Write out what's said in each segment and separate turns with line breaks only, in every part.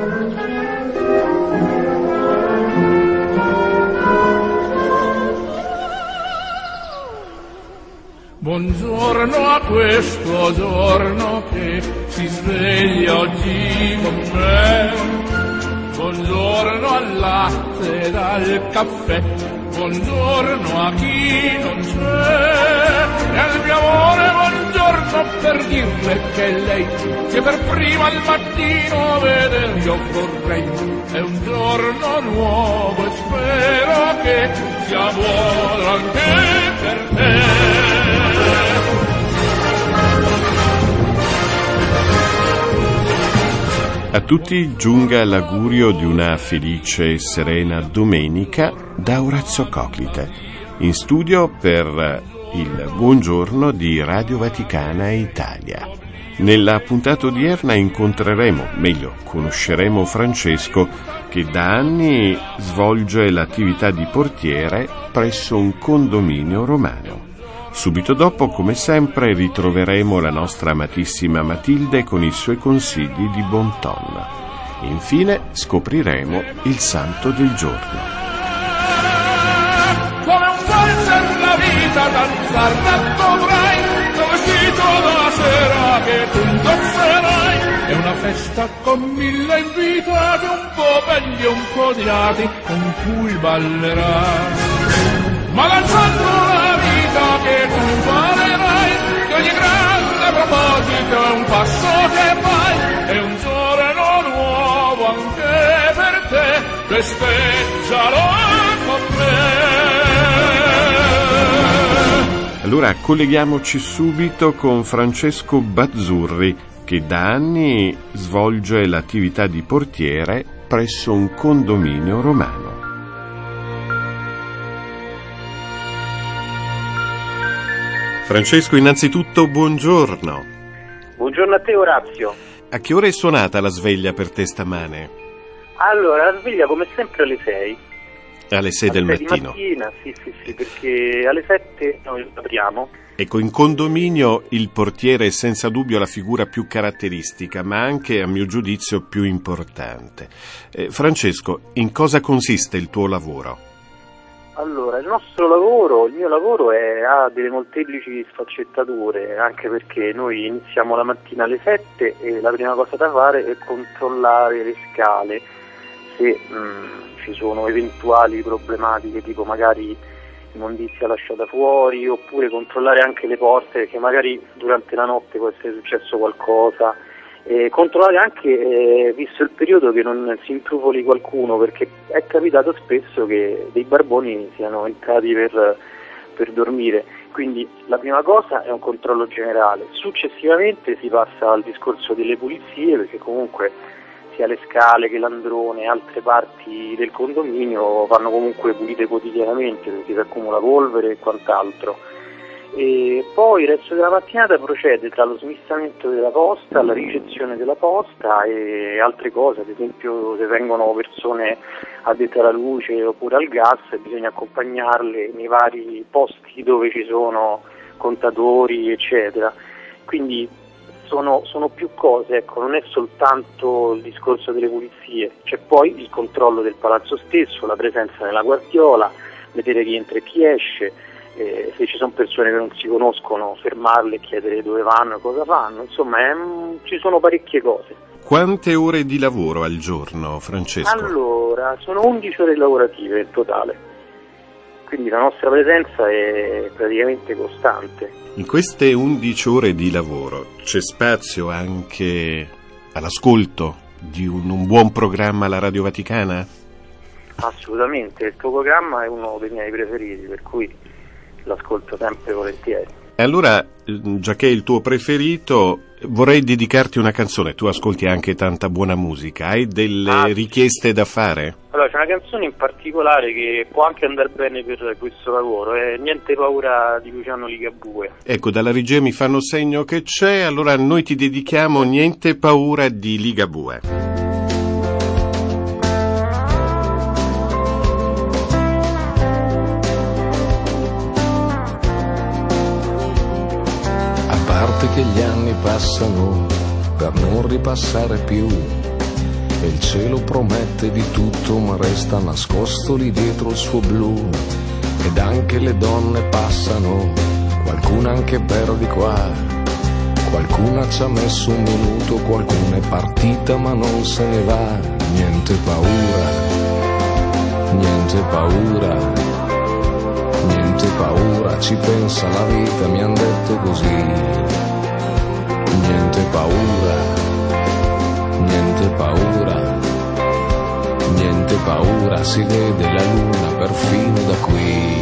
Buongiorno a questo giorno che si sveglia oggi con me. Buongiorno al latte e al caffè. Buongiorno a chi non c'è. E al mio amore buongiorno per dirle che lei che per prima al mattino veder io vorrei. È un giorno nuovo e spero che sia buono anche per te.
A tutti giunga l'augurio di una felice e serena domenica da Orazio Coclite, in studio per il buongiorno di Radio Vaticana Italia. Nella puntata odierna incontreremo, meglio conosceremo Francesco, che da anni svolge l'attività di portiere presso un condominio romano. Subito dopo, come sempre, ritroveremo la nostra amatissima Matilde con i suoi consigli di bon ton. Infine scopriremo il santo del giorno.
Come un valzer la vita danzar dovrai, tuo vestito da sera che tu indosserai. È una festa con 1000 invitati, un po' belli e un po' odiati, con cui ballerai. Ma danzando la vita che tu imparerai, che ogni grande proposito è un passo che fai, è un giorno nuovo anche per te, festeggialo con me.
Allora colleghiamoci subito con Francesco Bazzurri, che da anni svolge l'attività di portiere presso un condominio romano. Francesco, innanzitutto buongiorno.
Buongiorno a te, Orazio.
A che ora è suonata la sveglia per te stamane?
Allora, la sveglia come sempre alle 6.
Alle 6 del mattino?
Di mattina, sì, perché alle 7 noi apriamo.
Ecco, in condominio il portiere è senza dubbio la figura più caratteristica, ma anche, a mio giudizio, più importante. Francesco, in cosa consiste il tuo lavoro?
Allora, il mio lavoro ha delle molteplici sfaccettature, anche perché noi iniziamo la mattina alle 7 e la prima cosa da fare è controllare le scale, se ci sono eventuali problematiche, tipo magari immondizia lasciata fuori, oppure controllare anche le porte, perché magari durante la notte può essere successo qualcosa. Controllare anche, visto il periodo, che non si intrufoli qualcuno, perché è capitato spesso che dei barboni siano entrati per dormire. Quindi la prima cosa è un controllo generale, successivamente si passa al discorso delle pulizie, perché comunque sia le scale che l'androne e altre parti del condominio vanno comunque pulite quotidianamente, perché si accumula polvere e quant'altro. E poi il resto della mattinata procede tra lo smistamento della posta, la ricezione della posta e altre cose, ad esempio se vengono persone addette alla luce oppure al gas bisogna accompagnarle nei vari posti dove ci sono contatori eccetera, quindi sono più cose, ecco, non è soltanto il discorso delle pulizie, c'è poi il controllo del palazzo stesso, la presenza nella guardiola, vedere chi entra e chi esce. Se ci sono persone che non si conoscono, fermarle e chiedere dove vanno e cosa fanno, insomma ci sono parecchie cose.
Quante ore di lavoro al giorno, Francesco?
Allora, sono 11 ore lavorative in totale, quindi la nostra presenza è praticamente costante.
In queste 11 ore di lavoro c'è spazio anche all'ascolto di un buon programma alla Radio Vaticana?
Assolutamente, il tuo programma è uno dei miei preferiti, per cui l'ascolto sempre volentieri.
E allora, già che è il tuo preferito, vorrei dedicarti una canzone. Tu ascolti anche tanta buona musica, hai delle richieste da fare?
Allora, c'è una canzone in particolare che può anche andare bene per questo lavoro, è Niente paura di Luciano Ligabue.
Ecco, dalla regia mi fanno segno che c'è, allora noi ti dedichiamo Niente paura di Ligabue.
Che gli anni passano per non ripassare più e il cielo promette di tutto ma resta nascosto lì dietro il suo blu. Ed anche le donne passano, qualcuna anche per di qua, qualcuna ci ha messo un minuto, qualcuna è partita ma non se ne va. Niente paura, niente paura, niente paura, ci pensa la vita, mi han detto così. Niente paura, niente paura, niente paura, si vede la luna perfino da qui.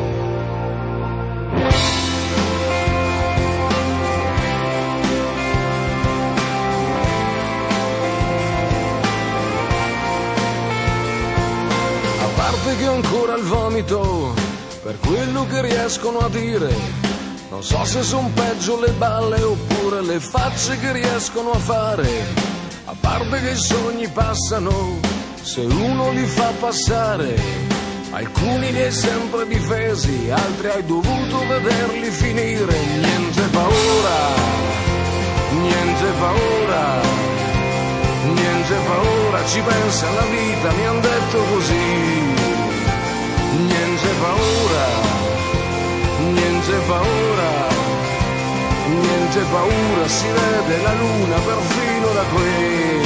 A parte che ho ancora il vomito per quello che riescono a dire, non so se son peggio le balle oppure le facce che riescono a fare. A parte che i sogni passano se uno li fa passare, alcuni li hai sempre difesi, altri hai dovuto vederli finire. Niente paura, niente paura, niente paura, ci pensa alla vita, mi han detto così. Niente paura, niente paura, niente paura, si vede la luna perfino da qui.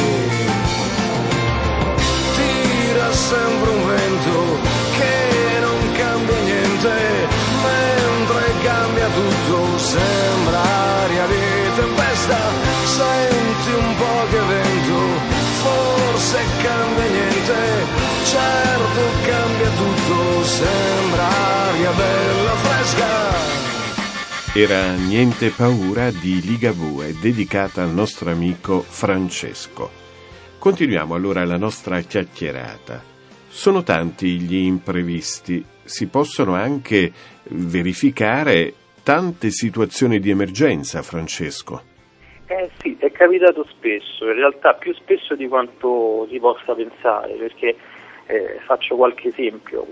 Tira sempre un vento che non cambia niente, mentre cambia tutto sembra aria di tempesta. Senti un po' che vento, forse cambia niente, certo cambia tutto, sembra aria bella fresca.
Era Niente paura di Ligabue, dedicata al nostro amico Francesco. Continuiamo allora la nostra chiacchierata. Sono tanti gli imprevisti, si possono anche verificare tante situazioni di emergenza, Francesco.
Sì, è capitato spesso, in realtà più spesso di quanto si possa pensare, perché faccio qualche esempio.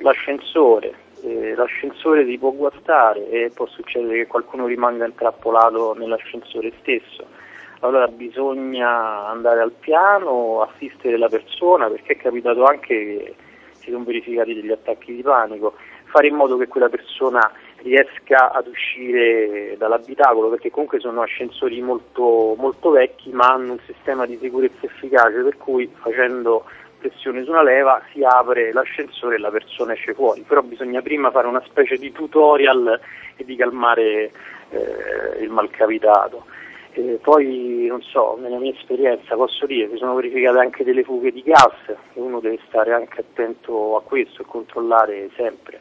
L'ascensore si può guastare e può succedere che qualcuno rimanga intrappolato nell'ascensore stesso. Allora bisogna andare al piano, assistere la persona, perché è capitato anche che si sono verificati degli attacchi di panico, fare in modo che quella persona riesca ad uscire dall'abitacolo, perché comunque sono ascensori molto, molto vecchi ma hanno un sistema di sicurezza efficace, per cui facendo pressione su una leva si apre l'ascensore e la persona esce fuori. Però bisogna prima fare una specie di tutorial e di calmare il malcapitato. Poi non so, nella mia esperienza posso dire che si sono verificate anche delle fughe di gas, e uno deve stare anche attento a questo e controllare sempre.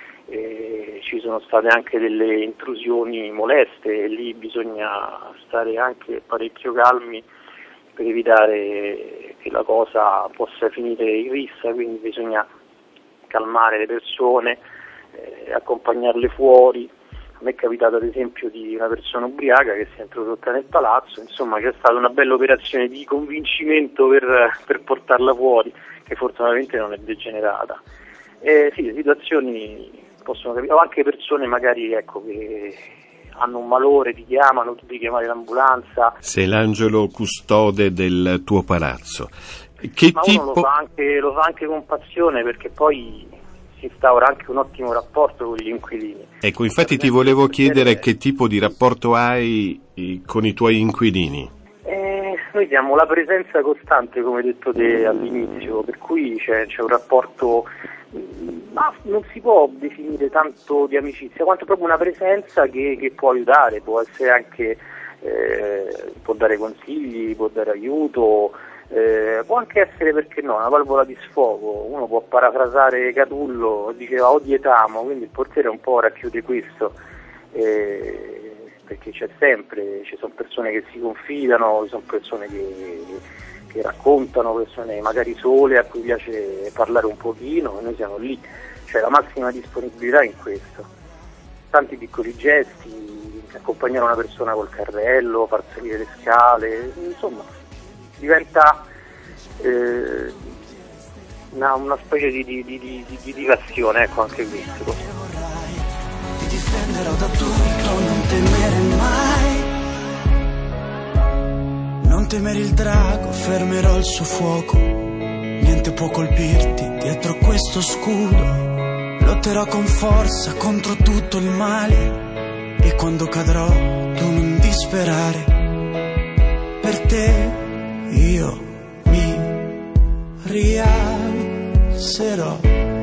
Ci sono state anche delle intrusioni moleste e lì bisogna stare anche parecchio calmi per evitare che la cosa possa finire in rissa, quindi bisogna calmare le persone, accompagnarle fuori. A me è capitato ad esempio di una persona ubriaca che si è introdotta nel palazzo, insomma c'è stata una bella operazione di convincimento per portarla fuori, che fortunatamente non è degenerata. Sì, le situazioni possono capitare, o anche persone magari che hanno un malore, ti chiamano, tu devi chiamare l'ambulanza.
Sei l'angelo custode del tuo palazzo.
Ma uno lo fa anche con passione, perché poi si instaura anche un ottimo rapporto con gli inquilini.
Ecco, infatti ti volevo chiedere che tipo di rapporto hai con i tuoi inquilini.
Noi siamo la presenza costante, come hai detto te all'inizio, per cui c'è un rapporto, ma non si può definire tanto di amicizia, quanto proprio una presenza che può aiutare, può essere anche, può dare consigli, può dare aiuto, può anche essere, perché no, una valvola di sfogo. Uno può parafrasare Catullo, diceva odietamo, quindi il portiere un po' racchiude questo, perché ci sono persone che si confidano, ci sono persone che raccontano, persone magari sole a cui piace parlare un pochino, e noi siamo lì, cioè la massima disponibilità in questo. Tanti piccoli gesti, accompagnare una persona col carrello, far salire le scale, insomma diventa una specie di passione, ecco, anche questo.
Ti difenderò da tutto, non temere mai, non temere il drago, fermerò il suo fuoco. niente può colpirti dietro questo scudo. Lotterò con forza contro tutto il male, e quando cadrò tu non disperare. Per te io mi rialzerò.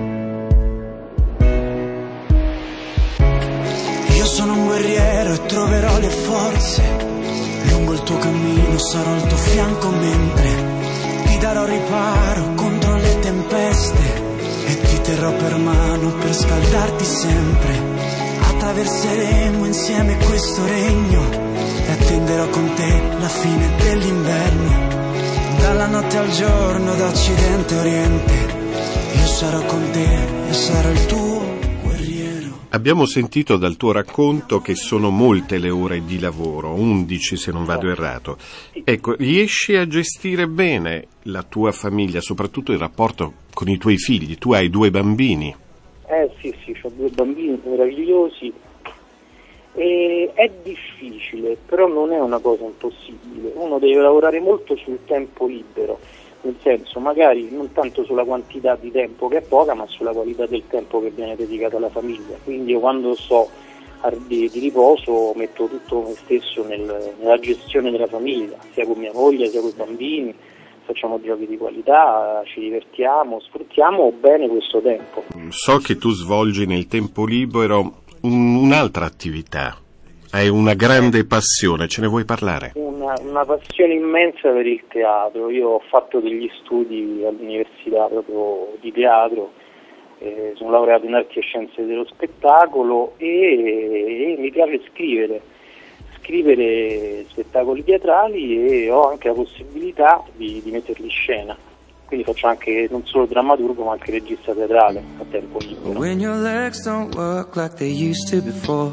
Io sono un guerriero e troverò le forze. Lungo il tuo cammino sarò al tuo fianco mentre ti darò riparo contro le tempeste. E ti terrò per mano per scaldarti sempre. Attraverseremo insieme questo regno e attenderò con te la fine dell'inverno. Dalla notte al giorno, da occidente a oriente, io sarò con te e sarò il tuo guerriero.
Abbiamo sentito dal tuo racconto che sono molte le ore di lavoro, 11 se non vado errato. Ecco, riesci a gestire bene la tua famiglia, soprattutto il rapporto con i tuoi figli? Tu hai 2 bambini.
Sì, ho 2 bambini meravigliosi. E è difficile, però non è una cosa impossibile. Uno deve lavorare molto sul tempo libero, nel senso magari non tanto sulla quantità di tempo che è poca, ma sulla qualità del tempo che viene dedicato alla famiglia. Quindi io quando sto di riposo metto tutto me stesso nella gestione della famiglia, sia con mia moglie sia con i bambini. Facciamo giochi di qualità, ci divertiamo, sfruttiamo bene questo tempo.
So che tu svolgi nel tempo libero un'altra attività, hai una grande passione, ce ne vuoi parlare?
Una passione immensa per il teatro. Io ho fatto degli studi all'università proprio di teatro, sono laureato in arti e scienze dello spettacolo e mi piace scrivere spettacoli teatrali e ho anche la possibilità di metterli in scena. Quindi faccio anche non solo drammaturgo ma anche regista teatrale a tempo libero.
When your legs don't work like they used to before,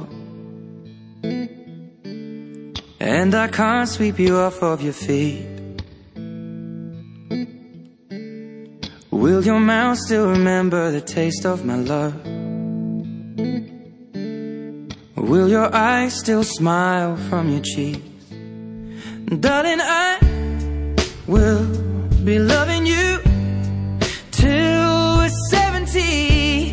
and I can't sweep you off of your feet, will your mouth still remember the taste of my love? Will your eyes still smile from your cheeks? Darling, I will be loving you till we're 70.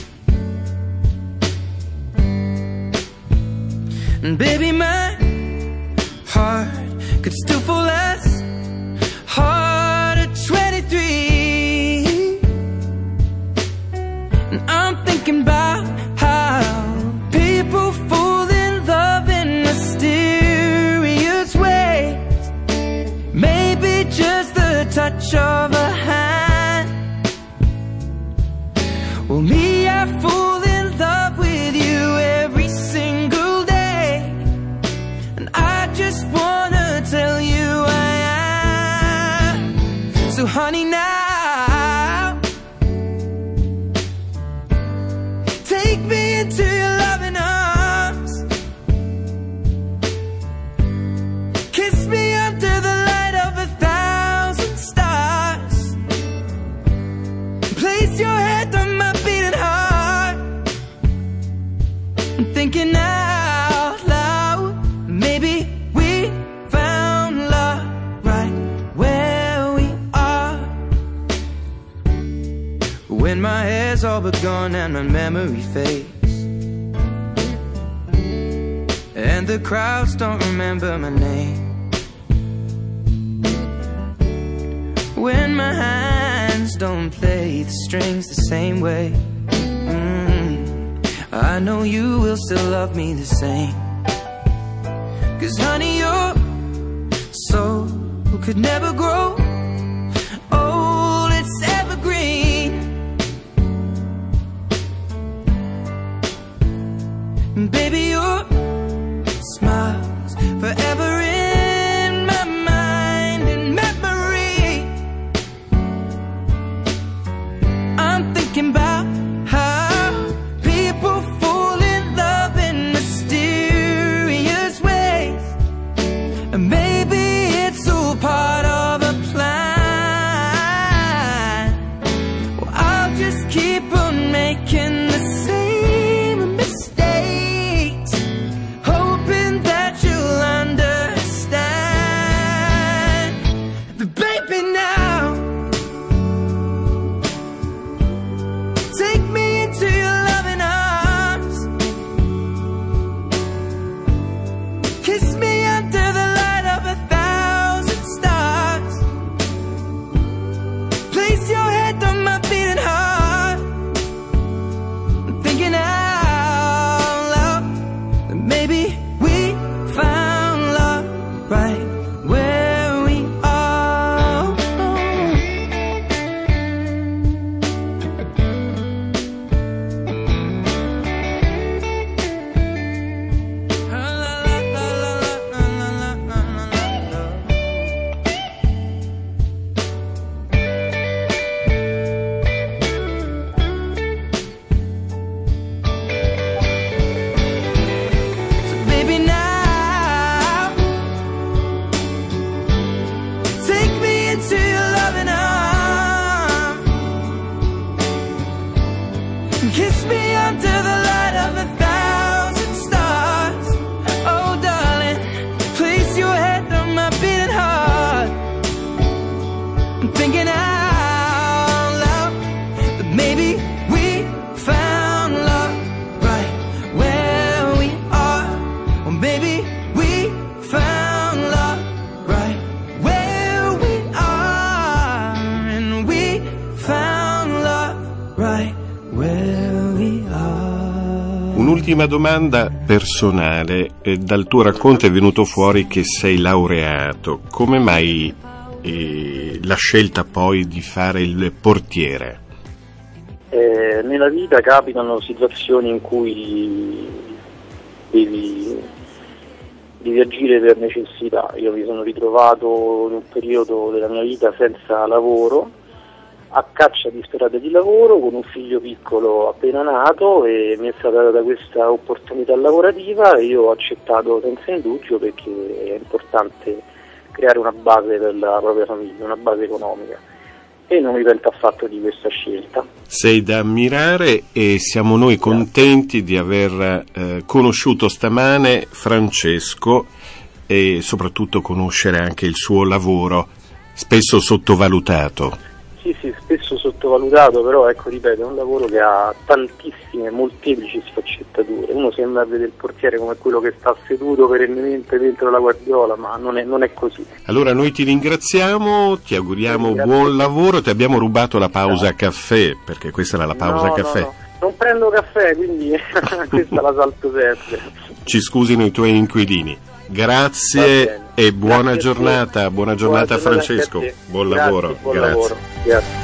And baby, my heart could still fall as hard at 23. And I'm thinking about how people fall in love in mysterious ways. Maybe just the touch of a hand. Well, me, I fall in love with you every single day, and I just wanna tell you I am. So honey, now take me into your loving arms. Kiss me under the light of 1,000 stars. Place your head on my beating heart. I'm thinking out loud, maybe we found love right where we are. When my hair's all but gone and my memory fades, and the crowds don't remember my name, when my hands don't play the strings the same way, I know you will still love me the same. 'Cause honey, your soul could never grow old, it's evergreen. Baby, your smile's forever in my mind and memory. I'm thinking about how people fall in love in mysterious ways, and maybe it's all part of a plan. kiss me under the light of 1,000 stars. Oh darling, place your head on my beating heart. I'm thinking out loud that maybe we found love right where we are. Or maybe we found love right where we are. And we found love right where we are.
Un'ultima domanda personale. Dal tuo racconto è venuto fuori che sei laureato. Come mai la scelta poi di fare il portiere?
Nella vita capitano situazioni in cui devi agire per necessità. Io mi sono ritrovato in un periodo della mia vita senza lavoro, a caccia disperata di lavoro, con un figlio piccolo appena nato, e mi è stata data questa opportunità lavorativa e io ho accettato senza indugio, perché è importante creare una base per la propria famiglia, una base economica, e non mi pento affatto di questa scelta.
Sei da ammirare e siamo noi contenti di aver conosciuto stamane Francesco e soprattutto conoscere anche il suo lavoro, spesso sottovalutato.
Sì, spesso sottovalutato, però ecco, ripeto, è un lavoro che ha tantissime, molteplici sfaccettature. Uno sembra vedere il portiere come quello che sta seduto perennemente dentro la guardiola, ma non è così.
Allora noi ti ringraziamo, ti auguriamo buon lavoro. Ti abbiamo rubato la pausa caffè, perché questa era la pausa caffè.
No. Non prendo caffè, quindi questa la salto sempre.
Ci scusino i tuoi inquilini. Grazie e buona giornata. Buona giornata Francesco. Buon lavoro.
Buon lavoro. Grazie.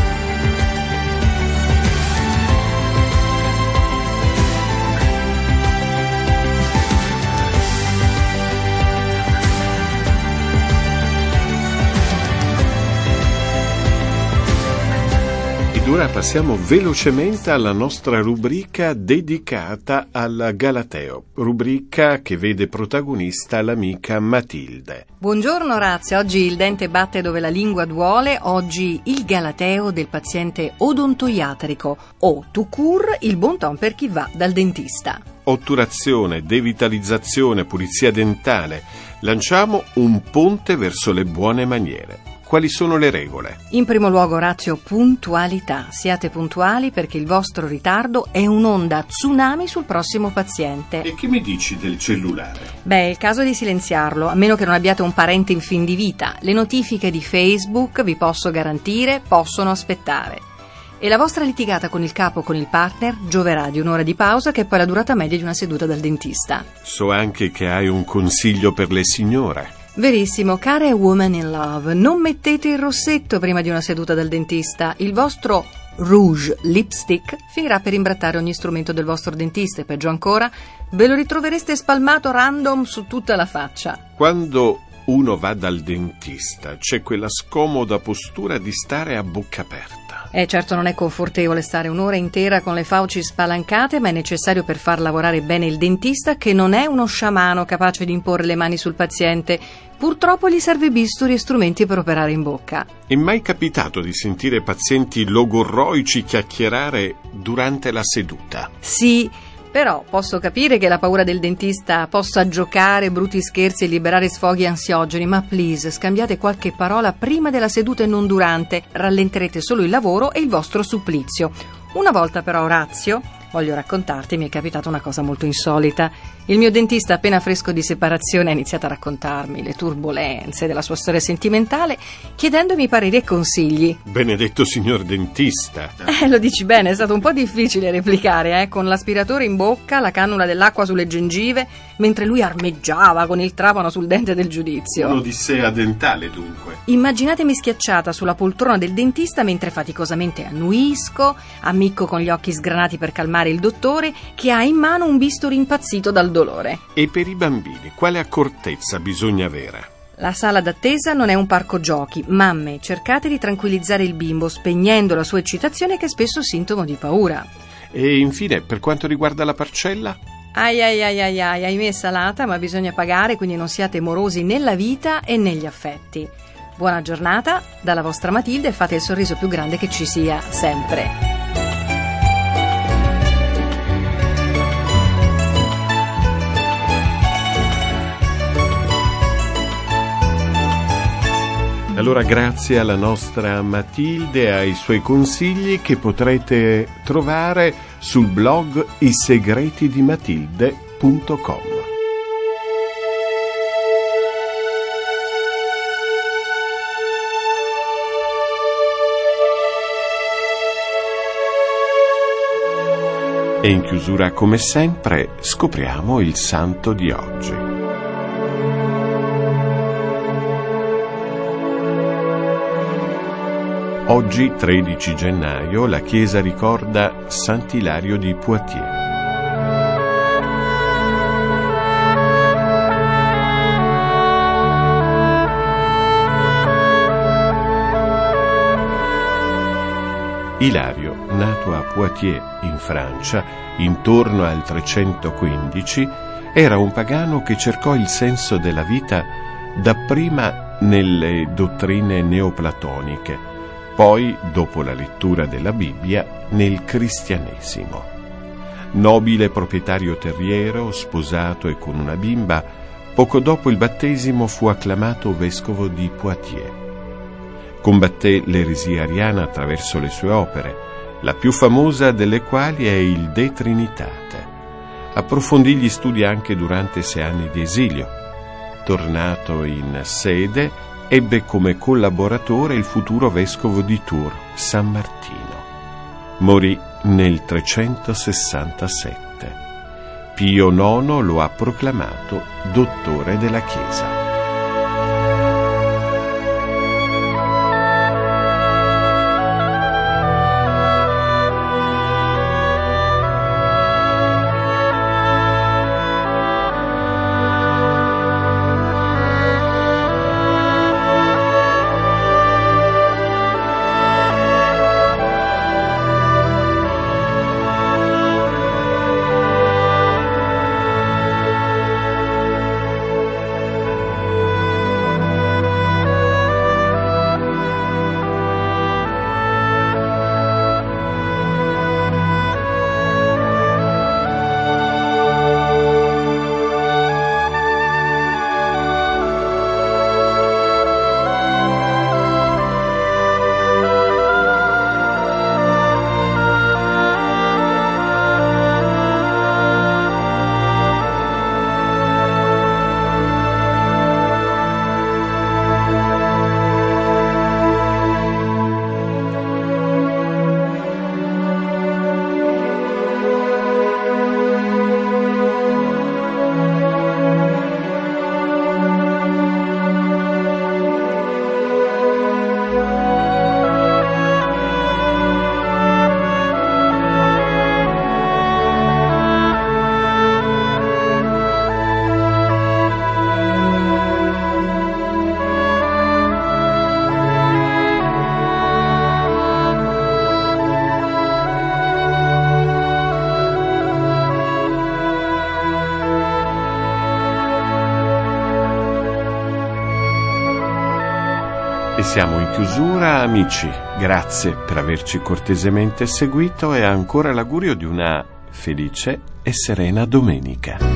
Ed ora passiamo velocemente alla nostra rubrica dedicata al Galateo, rubrica che vede protagonista l'amica Matilde.
Buongiorno Orazio, oggi il dente batte dove la lingua duole, oggi il Galateo del paziente odontoiatrico o tout court, il bon ton per chi va dal dentista.
Otturazione, devitalizzazione, pulizia dentale, lanciamo un ponte verso le buone maniere. Quali sono le regole?
In primo luogo, Orazio, puntualità. Siate puntuali perché il vostro ritardo è un'onda tsunami sul prossimo paziente.
E che mi dici del cellulare?
Beh, è il caso di silenziarlo, a meno che non abbiate un parente in fin di vita. Le notifiche di Facebook, vi posso garantire, possono aspettare. E la vostra litigata con il capo o con il partner gioverà di un'ora di pausa, che è poi la durata media di una seduta dal dentista.
So anche che hai un consiglio per le signore.
Verissimo, care woman in love, non mettete il rossetto prima di una seduta dal dentista. Il vostro rouge lipstick finirà per imbrattare ogni strumento del vostro dentista e peggio ancora, ve lo ritrovereste spalmato random su tutta la faccia.
Quando uno va dal dentista c'è quella scomoda postura di stare a bocca aperta.
Certo non è confortevole stare un'ora intera con le fauci spalancate, ma è necessario per far lavorare bene il dentista, che non è uno sciamano capace di imporre le mani sul paziente. Purtroppo gli serve bisturi e strumenti per operare in bocca.
È mai capitato di sentire pazienti logorroici chiacchierare durante la seduta?
Sì, però posso capire che la paura del dentista possa giocare brutti scherzi e liberare sfoghi ansiogeni, ma please, scambiate qualche parola prima della seduta e non durante, rallenterete solo il lavoro e il vostro supplizio. Una volta però, Orazio, voglio raccontarti, mi è capitata una cosa molto insolita. Il mio dentista, appena fresco di separazione, ha iniziato a raccontarmi le turbolenze della sua storia sentimentale, chiedendomi pareri e consigli.
Benedetto signor dentista.
Lo dici bene, è stato un po' difficile replicare, con l'aspiratore in bocca, la cannula dell'acqua sulle gengive, mentre lui armeggiava con il trapano sul dente del giudizio.
Un'odissea dentale, dunque.
Immaginatemi schiacciata sulla poltrona del dentista mentre faticosamente annuisco, ammicco con gli occhi sgranati per calmare il dottore, che ha in mano un bisturi impazzito dal dolore.
E per i bambini, quale accortezza bisogna avere?
La sala d'attesa non è un parco giochi. Mamme, cercate di tranquillizzare il bimbo spegnendo la sua eccitazione, che è spesso sintomo di paura.
E infine, per quanto riguarda la parcella?
Ahimè salata, ma bisogna pagare, quindi non siate morosi nella vita e negli affetti. Buona giornata dalla vostra Matilde e fate il sorriso più grande che ci sia sempre.
Allora grazie alla nostra Matilde e ai suoi consigli che potrete trovare sul blog issegretidimatilde.com. E in chiusura, come sempre, scopriamo il santo di oggi. Oggi, 13 gennaio, la Chiesa ricorda Sant'Ilario di Poitiers. Ilario, nato a Poitiers, in Francia, intorno al 315, era un pagano che cercò il senso della vita dapprima nelle dottrine neoplatoniche, poi, dopo la lettura della Bibbia, nel cristianesimo. Nobile proprietario terriero, sposato e con una bimba, poco dopo il battesimo fu acclamato vescovo di Poitiers. Combatté l'eresia ariana attraverso le sue opere, la più famosa delle quali è il De Trinitate. Approfondì gli studi anche durante 6 anni di esilio. Tornato in sede, ebbe come collaboratore il futuro vescovo di Tours, San Martino. Morì nel 367. Pio IX lo ha proclamato dottore della Chiesa. E siamo in chiusura, amici. Grazie per averci cortesemente seguito e ancora l'augurio di una felice e serena domenica.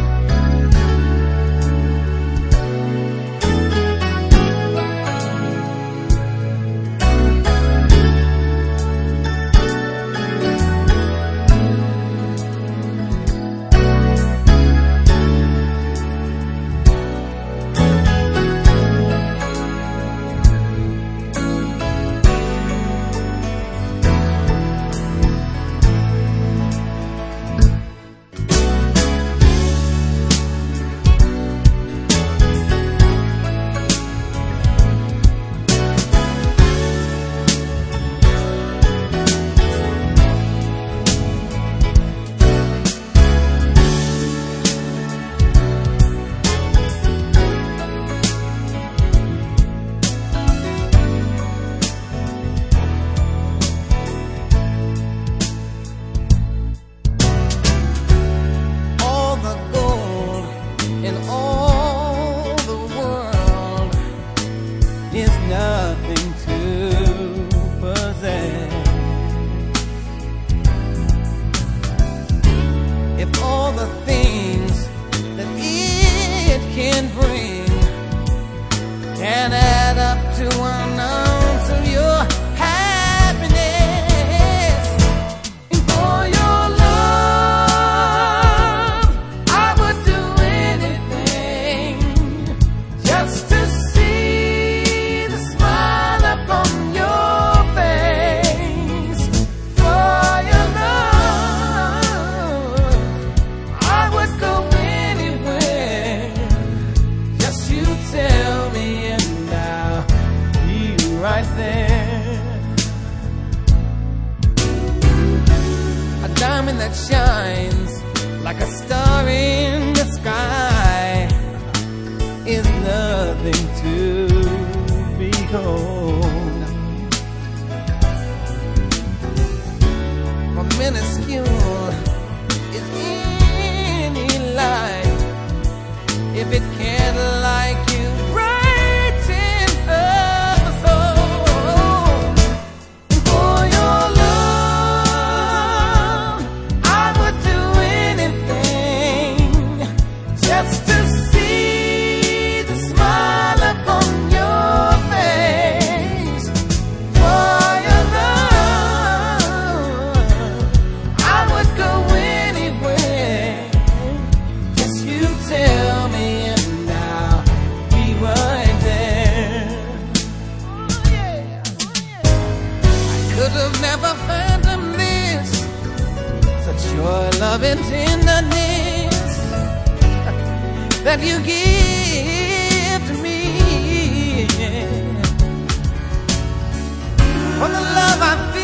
that shines like a star in the sky is nothing to behold. For minuscule is any light if it can't like you right in the soul. And for your love, I would do anything just to see the smile upon your face. For your love, I would go anywhere. Just you tell me and I'll be right there. Oh yeah, I could have never fathomed this, such your loving tenderness that you give to me. For the love I feel